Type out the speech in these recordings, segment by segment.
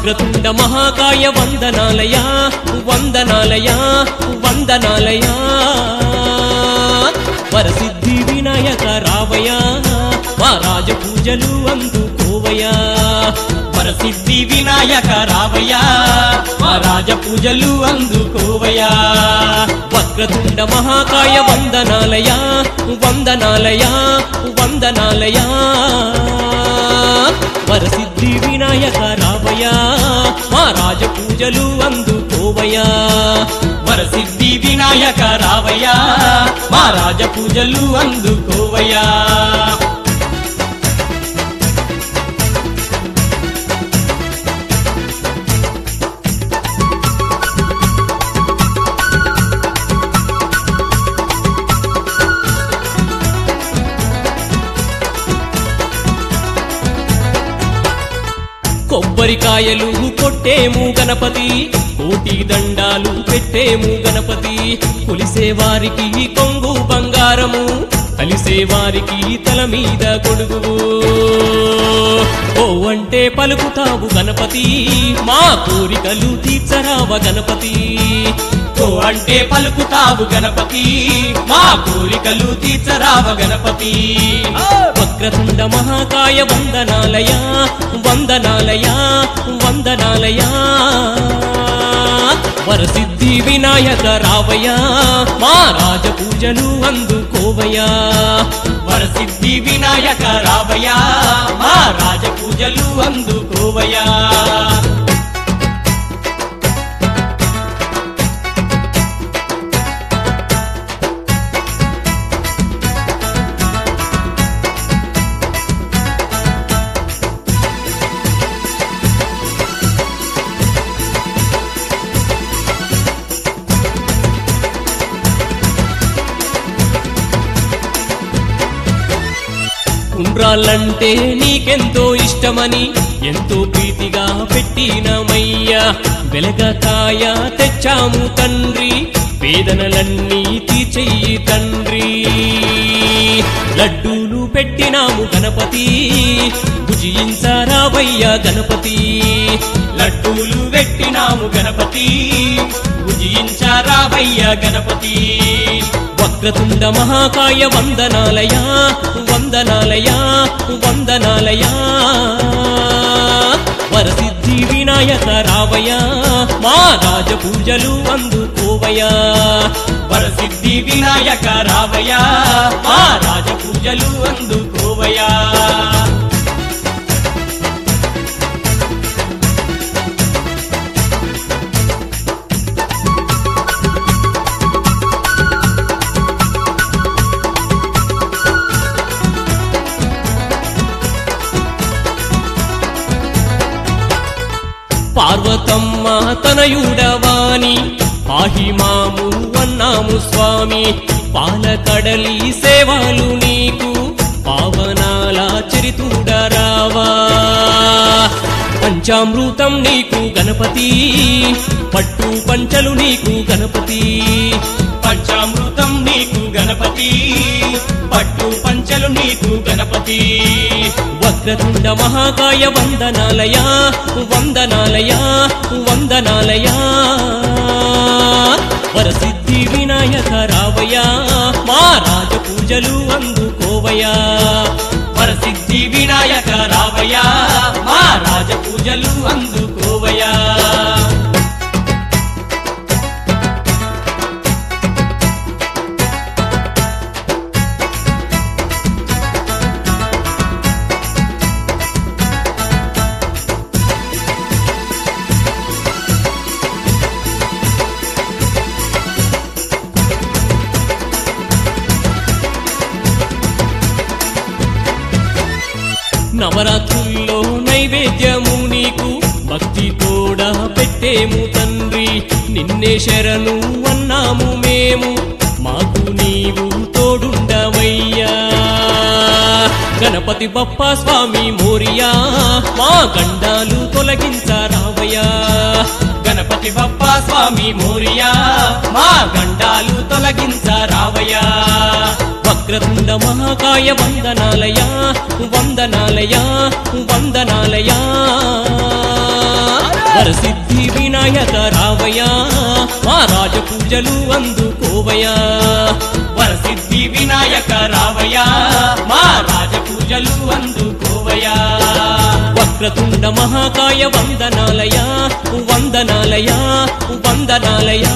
వక్రతుండ మహాకాయ వందనాలయా వందనాలయా వందనాలయా వరసిద్ధి వినాయక రావయా మా రాజ పూజలు అందుకోవయా వరసిద్ధి వినాయక రావయ్యా మా రాజ పూజలు అందుకోవయ్యా వక్రతుండ మహాకాయ వందనాలయా వందనాలయా వందనాలయా వరసిద్ధి వినాయక రావయా మా రాజ పూజలు అందుకోవయా వరసిద్ధి వినాయక రావయ్యా మా రాజ పూజలు అందుకోవయ్యా కొబ్బరికాయలు కొట్టేము గణపతి కోటి దండాలు పెట్టేము గణపతి కొలిసేవారికి కొంగు బంగారము కలిసేవారికి తల మీద కొడుగు ఓ అంటే పలుకుతావు గణపతి మా కోరికలు తీర్చరావ గణపతి ఓ అంటే పలుకుతావు గణపతి మా కోరికలు తీర్చరావ గణపతి వక్రతుండ మహాకాయ వందనాలయా వందనాలయా వందనాలయా వరసిద్ధి వినాయక రావయ్యా మా రాజ పూజలు అందుకోవయ్యా వరసిద్ధి వినాయక రావయ్యా మా రాజ పూజలు అందుకోవయ్యా ఉండ్రాళ్ళంటే నీకెంతో ఇష్టమని ఎంతో ప్రీతిగా పెట్టినమయ్యా వెలగకాయ తెచ్చాము తండ్రి వేదనలన్నీ తీర్చెయ్యి తండ్రి లడ్డూలు పెట్టినాము గణపతి భుజించరావయ్యా గణపతి లడ్డూలు పెట్టినాము గణపతి భుజించరావయ్యా గణపతి వక్రతుండ మహాకాయ వందనాలయా వందనాలయా వందనాలయా వరసిద్ధి వినాయక రావయ్యా మా రాజ పూజలు అందుకోవయ్యా వరసిద్ధి వినాయక రావయ్యా మా రాజ పూజలు అందుకోవయ్యా పార్వతమ్మ తనయుడవాని పాహిమాము అన్నాము స్వామి పాలకడలి సేవలు నీకు పావనాల చరితుడరావా పంచామృతం నీకు గణపతి పట్టు పంచలు నీకు గణపతి పంచామృతం నీకు గణపతి పట్టు పంచలు నీకు గణపతి వక్రతుండ మహాకాయ వందనాలయా వందనాలయా వందనాలయా వరసిద్ధి వినాయక రావయ్యా మా రాజ పూజలు అందుకోవయ్యా వరసిద్ధి వినాయక రావయ్యా మా రాజ పూజలు అందుకోవయ్యా నవరాత్రుల్లో నైవేద్యము నీకు భక్తి కూడా పెట్టేము తండ్రి నిన్నే శరణు అన్నాము మేము మాకు నీవు తోడుండవయ్యా గణపతి బప్పా స్వామి మోరియా మా గండాలు తొలగించరావయ్యా గణపతి బప్పా స్వామి మోరియా మా గండాలు తొలగించరావయ్యా వక్రతుండ మహాకాయ వందనాలయా వందనాలయా వందనాలయా వరసిద్ధి వినాయక రావయ్యా మా రాజ పూజలు అందుకోవయ్యా వరసిద్ధి వినాయక రావయ్యా మా రాజ పూజలు అందుకోవయ్యా వక్రతుండ మహాకాయ వందనాలయా వందనాలయా వందనాలయా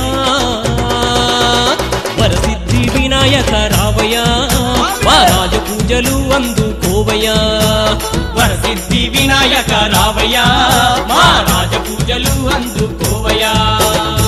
వరసిద్ధి వినాయక రావయ్యా మా రాజ పూజలు అందుకోవయ్యా వరసిద్ధి వినాయక రావయ్యా మా రాజ పూజలు అందుకోవయ్యా